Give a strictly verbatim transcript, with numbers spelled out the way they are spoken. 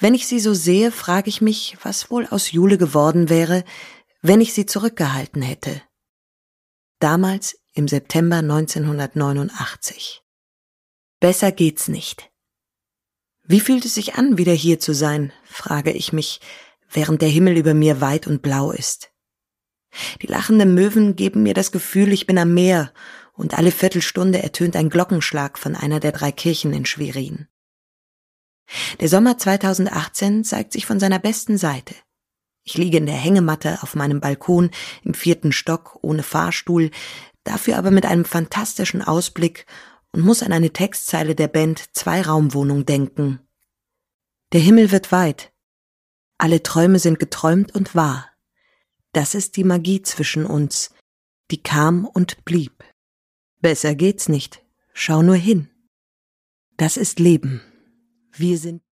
Wenn ich sie so sehe, frage ich mich, was wohl aus Jule geworden wäre, wenn ich sie zurückgehalten hätte. Damals im September neunzehnhundertneunundachtzig. Besser geht's nicht. Wie fühlt es sich an, wieder hier zu sein, frage ich mich, während der Himmel über mir weit und blau ist. Die lachenden Möwen geben mir das Gefühl, ich bin am Meer, und alle Viertelstunde ertönt ein Glockenschlag von einer der drei Kirchen in Schwerin. Der Sommer zweitausendachtzehn zeigt sich von seiner besten Seite. Ich liege in der Hängematte auf meinem Balkon im vierten Stock ohne Fahrstuhl, dafür aber mit einem fantastischen Ausblick und muss an eine Textzeile der Band Zweiraumwohnung denken. Der Himmel wird weit. Alle Träume sind geträumt und wahr. Das ist die Magie zwischen uns, die kam und blieb. Besser geht's nicht. Schau nur hin. Das ist Leben. Wir sind